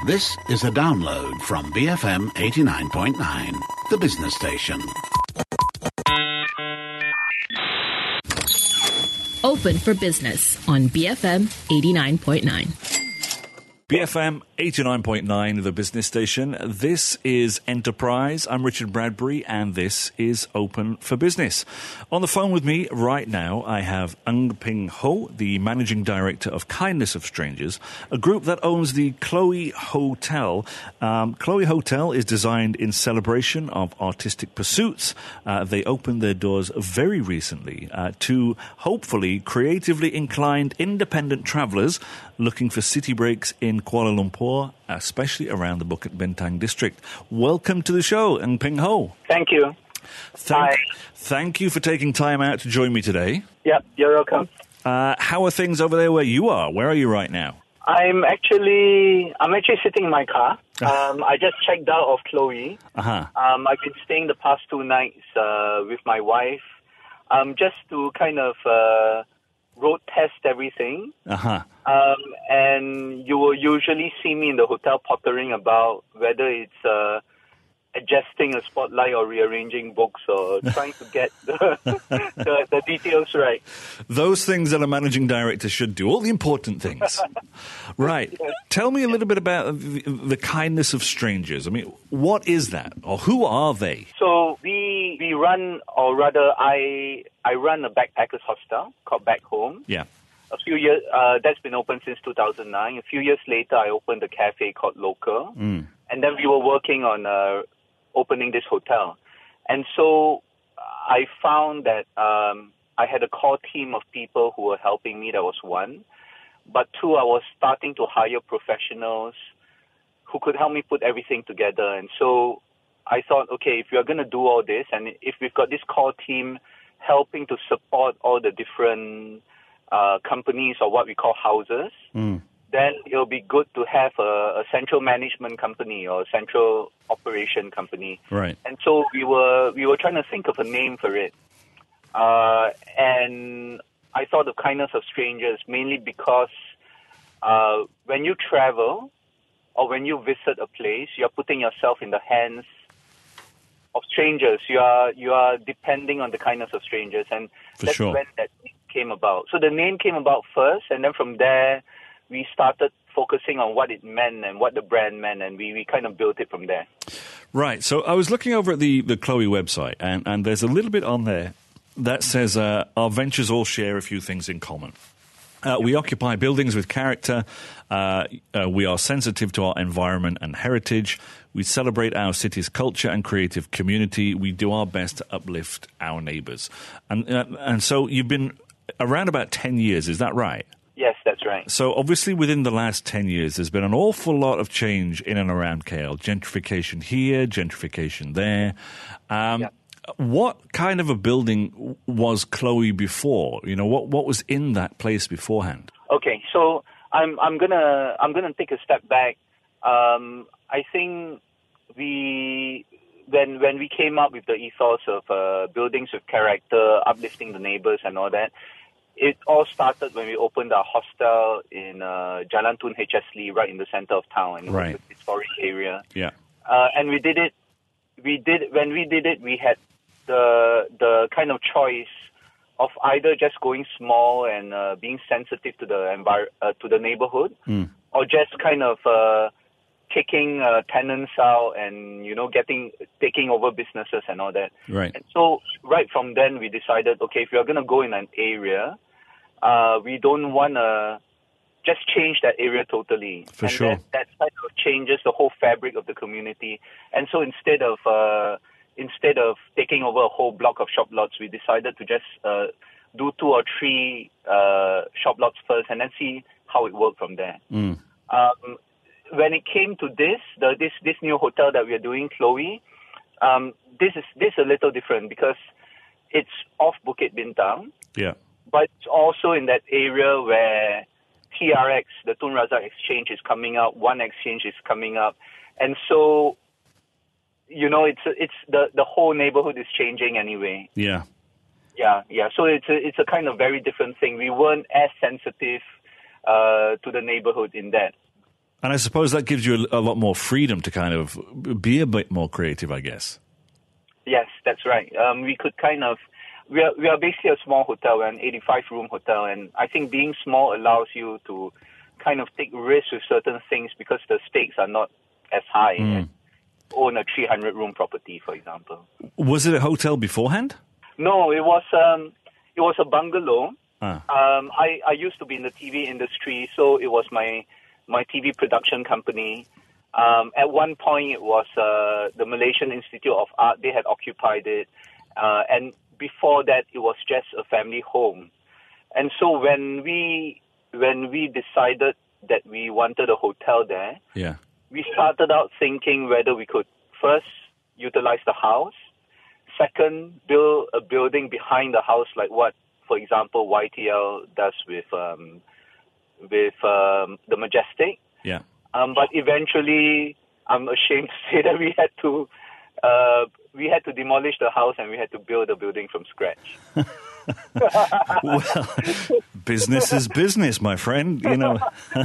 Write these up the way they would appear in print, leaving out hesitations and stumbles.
This is a download from BFM 89.9, the business station. Open for Business on BFM 89.9. BFM 89.9, the business station. This is Enterprise. I'm Richard Bradbury, and this is Open for Business. On the phone with me right now, I have Ng Ping Ho, the Managing Director of Kindness of Strangers, a group that owns the Chloe Hotel. Chloe Hotel is designed in celebration of artistic pursuits. They opened their doors very recently to, hopefully, creatively inclined independent travellers looking for city breaks in Kuala Lumpur, especially around the Bukit Bintang district. Welcome to the show, Ng Ping Ho. Thank you. Hi. Thank you for taking time out to join me today. Yep, you're welcome. How are things over there where you are? Where are you right now? I'm actually sitting in my car. I just checked out of Chloe. Uh-huh. I've been staying the past 2 nights with my wife, just to kind of road test everything. Uh-huh. And you will usually see me in the hotel pottering about, whether it's adjusting a spotlight or rearranging books or trying to get the details right. Those things that a managing director should do, all the important things. Right. Yes. Tell me a little bit about the kindness of strangers. I mean, what is that, or who are they? So we run, or rather I run a backpackers hostel called Back Home. Yeah. A few years, that's been open since 2009. A few years later, I opened a cafe called Local. Mm. And then we were working on opening this hotel. And so I found that I had a core team of people who were helping me. That was one. But two, I was starting to hire professionals who could help me put everything together. And so I thought, okay, if you're going to do all this, and if we've got this core team helping to support all the different companies, or what we call houses, then it'll be good to have a central management company or a central operation company. Right. And so we were trying to think of a name for it. And I thought of Kindness of Strangers mainly because when you travel or when you visit a place, you're putting yourself in the hands of strangers. You are depending on the kindness of strangers, and that's when that came about. So the name came about first, and then from there we started focusing on what it meant and what the brand meant, and we kind of built it from there. Right. So I was looking over at the Chloe website, and there's a little bit on there that says our ventures all share a few things in common. We occupy buildings with character. We are sensitive to our environment and heritage. We celebrate our city's culture and creative community. We do our best to uplift our neighbours. And so you've been around about 10 years, is that right? Yes, that's right. So obviously within the last 10 years, there's been an awful lot of change in and around KL. Gentrification here, gentrification there. What kind of a building was Chloe before? You know, what was in that place beforehand? Okay, so I'm gonna take a step back. I think when we came up with the ethos of buildings with character, uplifting the neighbors and all that, it all started when we opened our hostel in Jalan Tun HS Lee, right in the center of town, in the historic area. Yeah. And we did it. When we did it, we had the kind of choice of either just going small and being sensitive to the neighborhood, or just kind of kicking tenants out and taking over businesses and all that. Right. And so right from then we decided, okay, if you're going to go in an area, we don't want to just change that area totally. For sure. That kind of changes the whole fabric of the community. And so instead of taking over a whole block of shop lots, we decided to just do 2 or 3 shop lots first and then see how it worked from there. When it came to this new hotel that we are doing, Chloe, this is a little different because it's off Bukit Bintang. Yeah. But it's also in that area where TRX, the Tun Razak Exchange, is coming up. One Exchange is coming up, and so it's the whole neighborhood is changing anyway. Yeah. Yeah. So it's a kind of very different thing. We weren't as sensitive to the neighborhood in that. And I suppose that gives you a lot more freedom to kind of be a bit more creative, I guess. Yes, that's right. We could we are basically a small hotel, we're an 85-room hotel, and I think being small allows you to kind of take risks with certain things because the stakes are not as high as own a 300-room property, for example. Was it a hotel beforehand? No, it was a bungalow. I used to be in the TV industry, so it was my TV production company. At one point, it was the Malaysian Institute of Art. They had occupied it, and before that, it was just a family home. And so when we decided that we wanted a hotel there, we started out thinking whether we could first utilize the house, second, build a building behind the house, like what, for example, YTL does with the Majestic. Yeah. But eventually, I'm ashamed to say that we had to demolish the house and we had to build a building from scratch. Well, business is business, my friend. You know.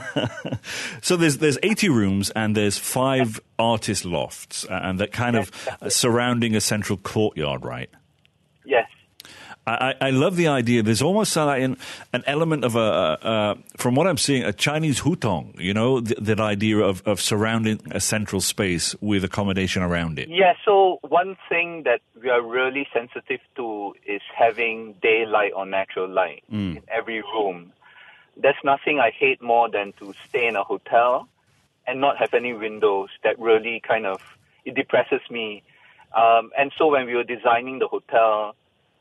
So there's 80 rooms and there's 5 artist lofts, and that kind of surrounding a central courtyard, right? Yes. I love the idea. There's almost like an element of from what I'm seeing, a Chinese hutong, you know, that idea of surrounding a central space with accommodation around it. Yeah, so one thing that we are really sensitive to is having daylight or natural light in every room. There's nothing I hate more than to stay in a hotel and not have any windows. That really it depresses me. And so when we were designing the hotel,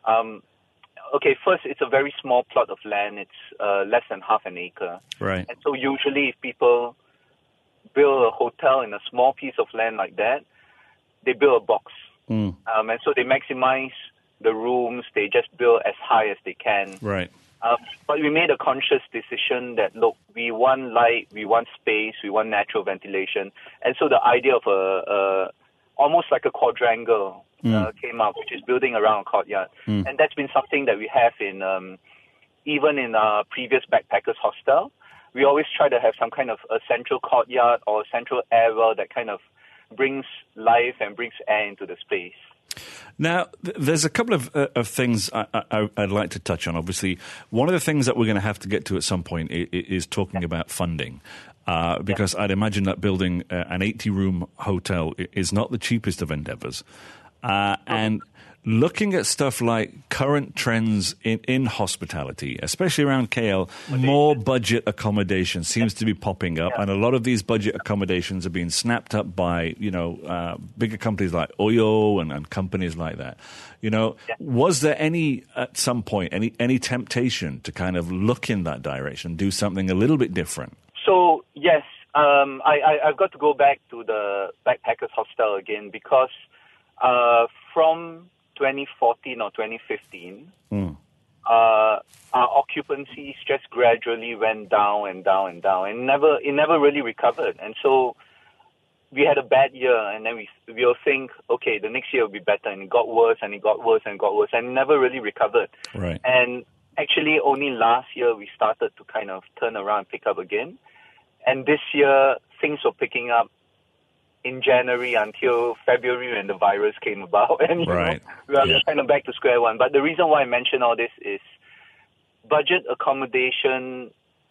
first, it's a very small plot of land. It's less than half an acre. Right. And so usually if people build a hotel in a small piece of land like that, they build a box. And so they maximize the rooms. They just build as high as they can. Right. But we made a conscious decision that, look, we want light, we want space, we want natural ventilation. And so the idea of almost like a quadrangle came up, which is building around a courtyard. And that's been something that we have even in our previous backpackers hostel. We always try to have some kind of a central courtyard or a central air well that kind of brings life and brings air into the space. Now, there's a couple of things I'd like to touch on. Obviously, one of the things that we're going to have to get to at some point is talking about funding. Because I'd imagine that building an 80-room hotel is not the cheapest of endeavors. And looking at stuff like current trends in hospitality, especially around KL, more budget accommodation seems to be popping up. And a lot of these budget accommodations are being snapped up by, bigger companies like Oyo and companies like that. Was there at some point, any temptation to kind of look in that direction, do something a little bit different? So, yes, I've got to go back to the Backpackers Hostel again because from 2014 or 2015, our occupancies just gradually went down and down and down, and it never really recovered. And so we had a bad year, and then we'll think, okay, the next year will be better, and it got worse, and it got worse, and got worse, and never really recovered. Right. And actually, only last year we started to kind of turn around and pick up again. And this year, things were picking up in January until February when the virus came about. And we are kind of back to square one. But the reason why I mention all this is budget accommodation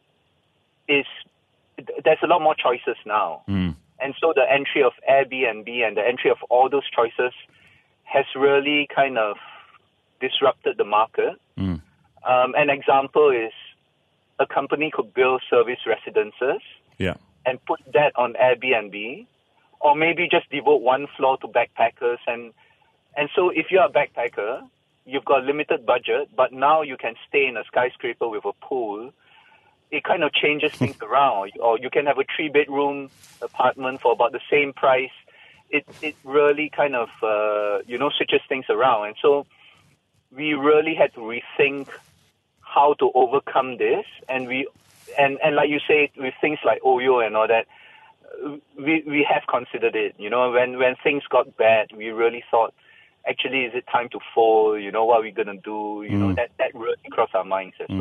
there's a lot more choices now. And so the entry of Airbnb and the entry of all those choices has really kind of disrupted the market. An example is a company could build service residences and put that on Airbnb, or maybe just devote one floor to backpackers. And so if you're a backpacker, you've got a limited budget, but now you can stay in a skyscraper with a pool. It kind of changes things around. Or you can have a 3-bedroom apartment for about the same price. It really kind of, switches things around. And so we really had to rethink how to overcome this, and like you say, with things like Oyo and all that, we have considered it. When things got bad, we really thought, actually, is it time to fold? What are we gonna do? That really crossed our minds as well.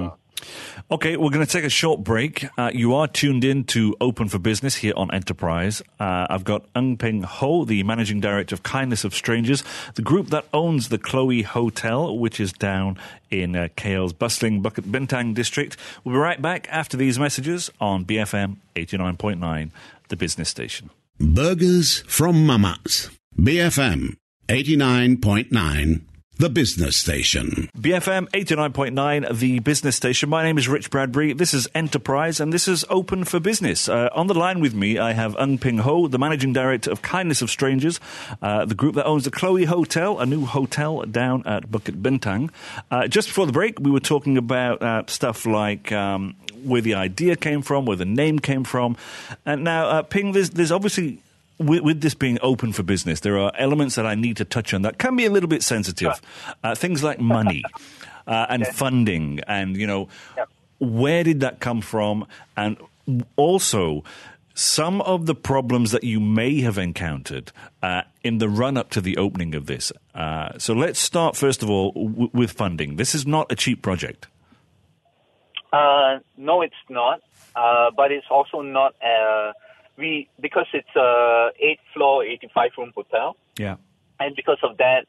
Okay, we're going to take a short break. You are tuned in to Open for Business here on Enterprise. I've got Ng Peng Ho, the Managing Director of Kindness of Strangers, the group that owns the Chloe Hotel, which is down in KL's bustling Bukit Bintang district. We'll be right back after these messages on BFM 89.9, the business station. Burgers from Mama's. BFM 89.9. The business station. BFM 89.9, the business station. My name is Rich Bradbury. This is Enterprise, and this is Open for Business. On the line with me, I have Ng Peng Ho, the Managing Director of Kindness of Strangers, the group that owns the Chloe Hotel, a new hotel down at Bukit Bintang. Just before the break, we were talking about stuff like where the idea came from, where the name came from. And now, Peng, there's obviously... With this being open for business, there are elements that I need to touch on that can be a little bit sensitive. Things like money and funding and, where did that come from? And also some of the problems that you may have encountered in the run-up to the opening of this. So let's start, first of all, with funding. This is not a cheap project. No, it's not. But it's also not because it's a 8-floor, 85-room hotel. Yeah. And because of that,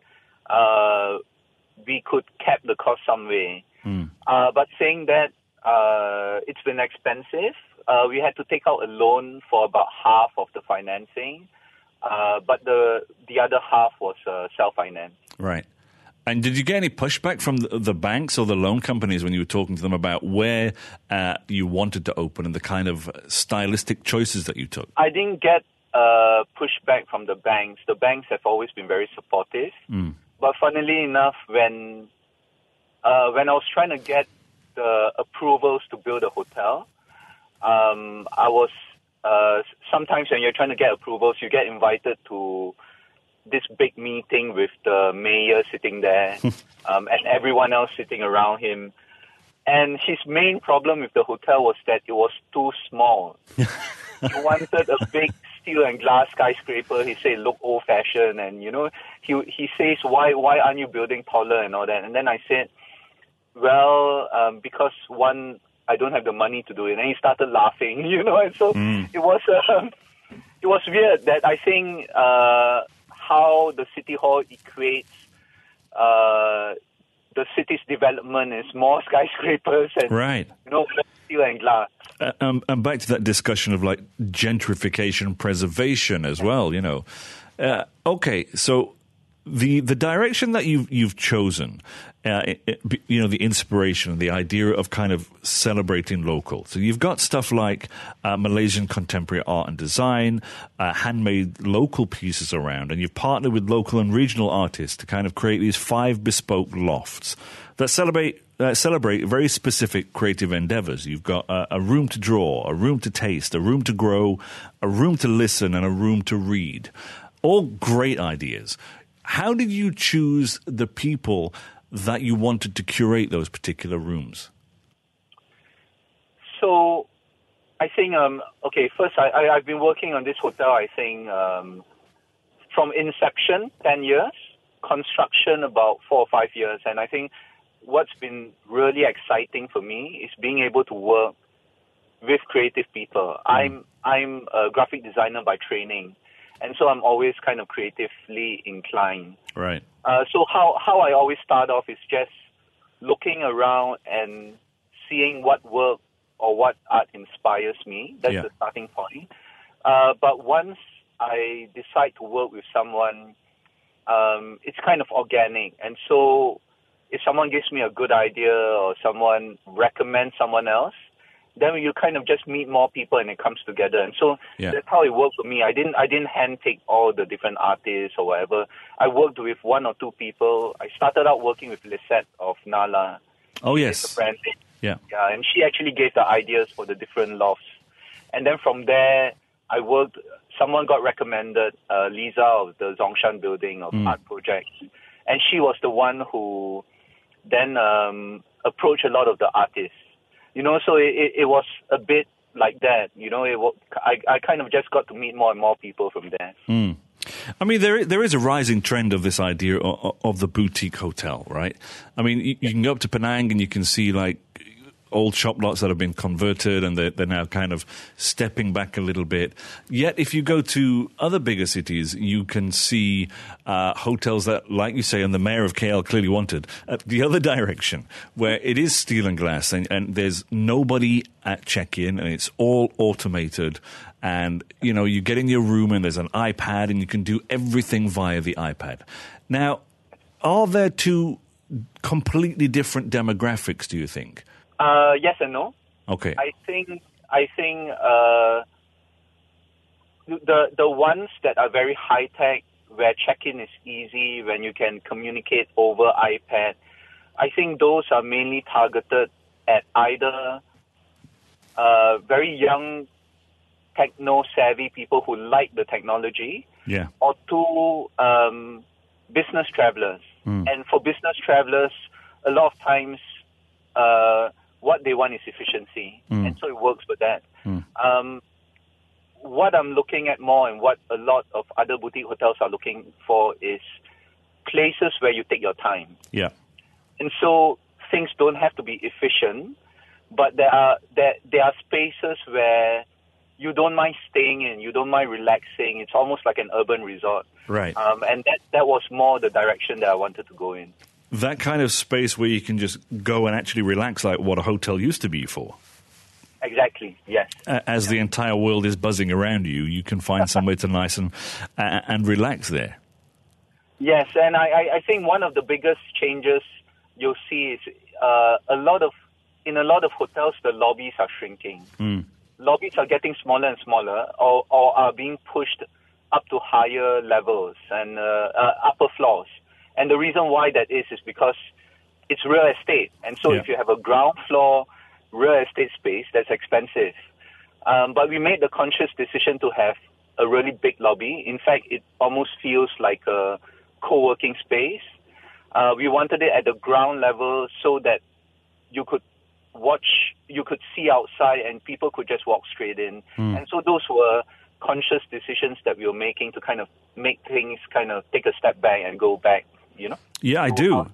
we could cap the cost some way. But saying that, it's been expensive. We had to take out a loan for about half of the financing, but the other half was self-financed. Right. And did you get any pushback from the banks or the loan companies when you were talking to them about where you wanted to open and the kind of stylistic choices that you took? I didn't get pushback from the banks. The banks have always been very supportive. But funnily enough, when I was trying to get the approvals to build a hotel, I was sometimes when you're trying to get approvals, you get invited to this big meeting with the mayor sitting there and everyone else sitting around him. And his main problem with the hotel was that it was too small. He wanted a big steel and glass skyscraper. He said, look old-fashioned. And, he says, why aren't you building taller and all that? And then I said, well, because one, I don't have the money to do it. And he started laughing, And so it was weird that I think how the City Hall equates the city's development is more skyscrapers and right. steel and glass. And back to that discussion of like gentrification preservation as well, Okay, so the direction that you've chosen, the inspiration, the idea of kind of celebrating local. So you've got stuff like Malaysian contemporary art and design, handmade local pieces around, and you've partnered with local and regional artists to kind of create these 5 bespoke lofts that celebrate very specific creative endeavors. You've got a room to draw, a room to taste, a room to grow, a room to listen, and a room to read. All great ideas. How did you choose the people that you wanted to curate those particular rooms? So, I think, first, I've been working on this hotel, I think, from inception, 10 years, construction, about 4 or 5 years. And I think what's been really exciting for me is being able to work with creative people. I'm a graphic designer by training. And so I'm always kind of creatively inclined. Right. So how I always start off is just looking around and seeing what work or what art inspires me. That's the starting point. But once I decide to work with someone, it's kind of organic. And so if someone gives me a good idea or someone recommends someone else, then you kind of just meet more people and it comes together. And so that's how it worked for me. I didn't handpick all the different artists or whatever. I worked with 1 or 2 people. I started out working with Lisette of Nala. Oh, yes. Yeah, and she actually gave the ideas for the different lofts. And then from there, someone got recommended, Lisa of the Zongshan Building of Art Project. And she was the one who then approached a lot of the artists. So it was a bit like that. I kind of just got to meet more and more people from there. I mean, there is a rising trend of this idea of the boutique hotel, right? I mean, you can go up to Penang and you can see like old shop lots that have been converted, and they're now kind of stepping back a little bit. Yet, if you go to other bigger cities, you can see hotels that, like you say, and the mayor of KL clearly wanted, the other direction, where it is steel and glass, and there's nobody at check-in, and it's all automated. And, you know, you get in your room and there's an iPad and you can do everything via the iPad. Now, are there two completely different demographics, do you think? Yes and no. Okay. I think the ones that are very high-tech, where check-in is easy, when you can communicate over iPad, I think those are mainly targeted at either very young, techno-savvy people who like the technology, or two, business travelers. And for business travelers, a lot of times what they want is efficiency, and so it works with that. What I'm looking at more, and what a lot of other boutique hotels are looking for, is places where you take your time. Yeah. And so things don't have to be efficient, but there are spaces where you don't mind staying in, you don't mind relaxing. It's almost like an urban resort. Right. And that was more the direction that I wanted to go in. That kind of space where you can just go and actually relax, like what a hotel used to be for. Exactly, yes. As the entire world is buzzing around you, you can find somewhere to nice and relax there. Yes, and I think one of the biggest changes you'll see is in a lot of hotels, the lobbies are shrinking. Lobbies are getting smaller and smaller, or are being pushed up to higher levels and upper floors. And the reason why that is because it's real estate. And so if you have a ground floor real estate space, that's expensive. But we made the conscious decision to have a really big lobby. In fact, it almost feels like a co-working space. We wanted it at the ground level so that you could see outside and people could just walk straight in. And so those were conscious decisions that we were making to kind of make things kind of take a step back and go back, you know? Yeah, I do.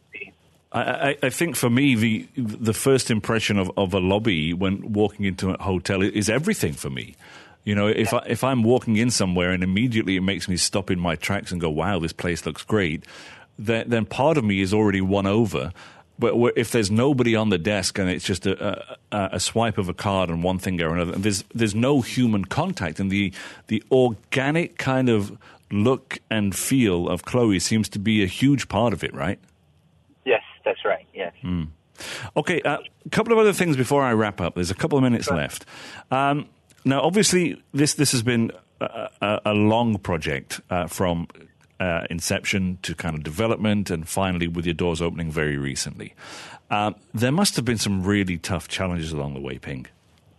I think for me, the first impression of a lobby when walking into a hotel is everything for me. You know, if I'm walking in somewhere and immediately it makes me stop in my tracks and go, wow, this place looks great, then part of me is already won over. But if there's nobody on the desk and it's just a swipe of a card and one thing or another, and there's no human contact, and the organic kind of look and feel of Chloe seems to be a huge part of it, right? Yes, that's right, yes. Okay, a couple of other things before I wrap up. There's a couple of minutes left. Now, obviously, this has been a long project from inception to kind of development, and finally with your doors opening very recently. There must have been some really tough challenges along the way, Ping.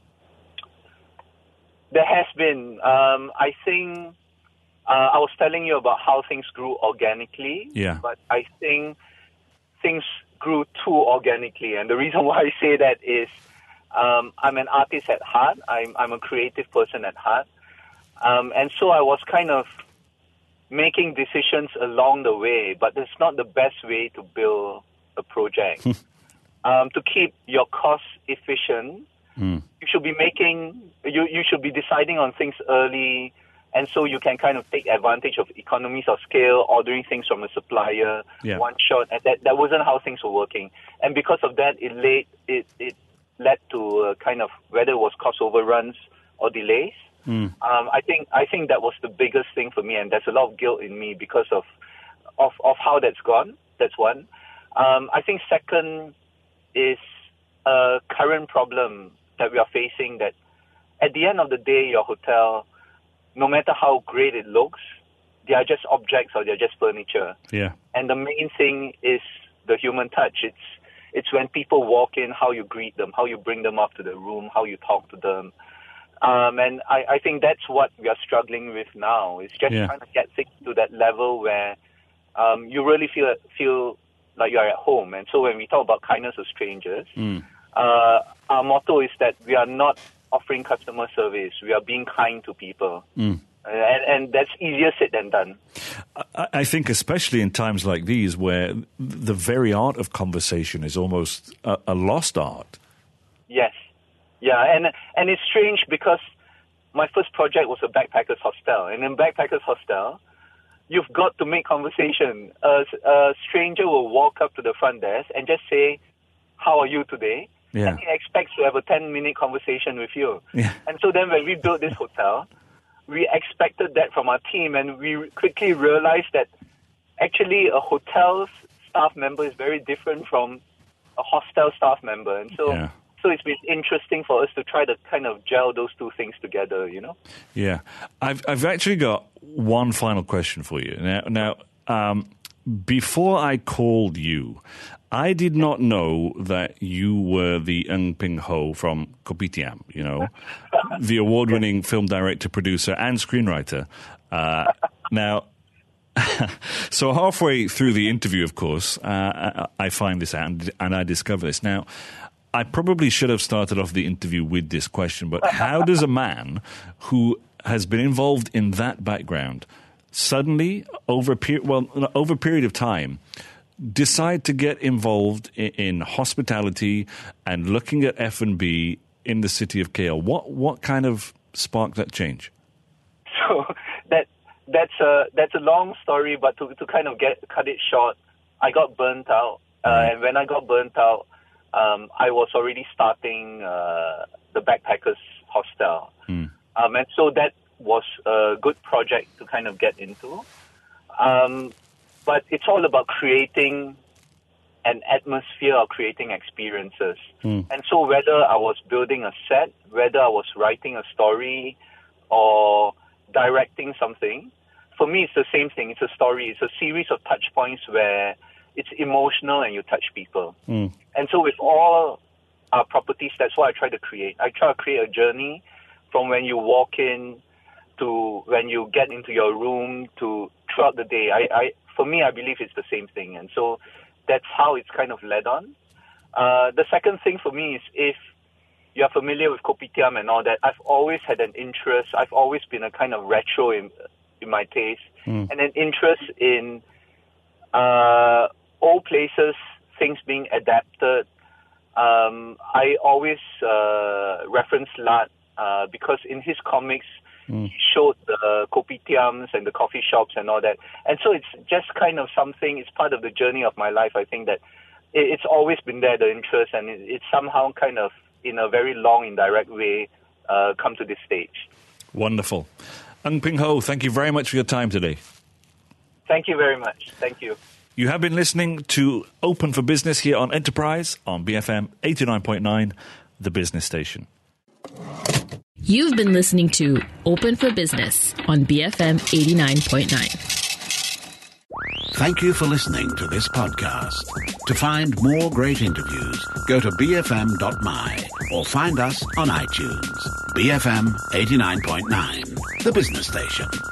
There has been. I think I was telling you about how things grew organically, but I think things grew too organically. And the reason why I say that is I'm an artist at heart. I'm a creative person at heart. And so I was kind of making decisions along the way, but it's not the best way to build a project. To keep your costs efficient, you should be you should be deciding on things early, and so you can kind of take advantage of economies of scale, ordering things from a supplier, one shot. And that wasn't how things were working. And because of that, it led to kind of, whether it was cost overruns or delays. I think that was the biggest thing for me, and there's a lot of guilt in me because of how that's gone. That's one. I think second is a current problem that we are facing, that at the end of the day, your hotel, no matter how great it looks, they are just objects or they're just furniture. Yeah. And the main thing is the human touch. It's when people walk in, how you greet them, how you bring them up to the room, how you talk to them. And I think that's what we are struggling with now. It's just trying to get things to that level where you really feel like you're at home. And so when we talk about kindness of strangers, our motto is that we are not offering customer service. We are being kind to people. And that's easier said than done. I think especially in times like these where the very art of conversation is almost a lost art. Yeah, and it's strange because my first project was a backpackers hostel, and in backpackers hostel, you've got to make conversation. A stranger will walk up to the front desk and just say, "How are you today?" Yeah. And he expects to have a 10-minute conversation with you. Yeah. And so then when we built this hotel, we expected that from our team, and we quickly realized that actually a hotel's staff member is very different from a hostel staff member. And so, so it's been interesting for us to try to kind of gel those two things together, you know? Yeah. I've actually got one final question for you. Now, before I called you, I did not know that you were the Ng Ping Ho from Kopitiam, you know, the award-winning film director, producer, and screenwriter. Now, so halfway through the interview, of course, I find this out and I discover this. Now, I probably should have started off the interview with this question, but how does a man who has been involved in that background suddenly, over a period of time, decide to get involved in hospitality and looking at F&B in the city of KL? What kind of sparked that change? So that's a long story, but to kind of cut it short, I got burnt out, and when I got burnt out, I was already starting the backpackers hostel, and so that was a good project to kind of get into. But it's all about creating an atmosphere or creating experiences. And so whether I was building a set, whether I was writing a story or directing something, for me it's the same thing. It's a story. It's a series of touch points where it's emotional and you touch people. And so with all our properties, that's what I try to create. I try to create a journey from when you walk in to when you get into your room to throughout the day. For me, I believe it's the same thing. And so that's how it's kind of led on. The second thing for me is if you're familiar with Kopitiam and all that, I've always had an interest. I've always been a kind of retro in my taste and an interest in old places, things being adapted. I always reference Lat because in his comics, he showed the kopitiams and the coffee shops and all that. And so it's just kind of something, it's part of the journey of my life. I think that it's always been there, the interest, and it's somehow kind of, in a very long, indirect way, come to this stage. Wonderful. Ng Ping Ho, thank you very much for your time today. Thank you very much. Thank you. You have been listening to Open for Business here on Enterprise on BFM 89.9, the business station. You've been listening to Open for Business on BFM 89.9. Thank you for listening to this podcast. To find more great interviews, go to bfm.my or find us on iTunes. BFM 89.9, the business station.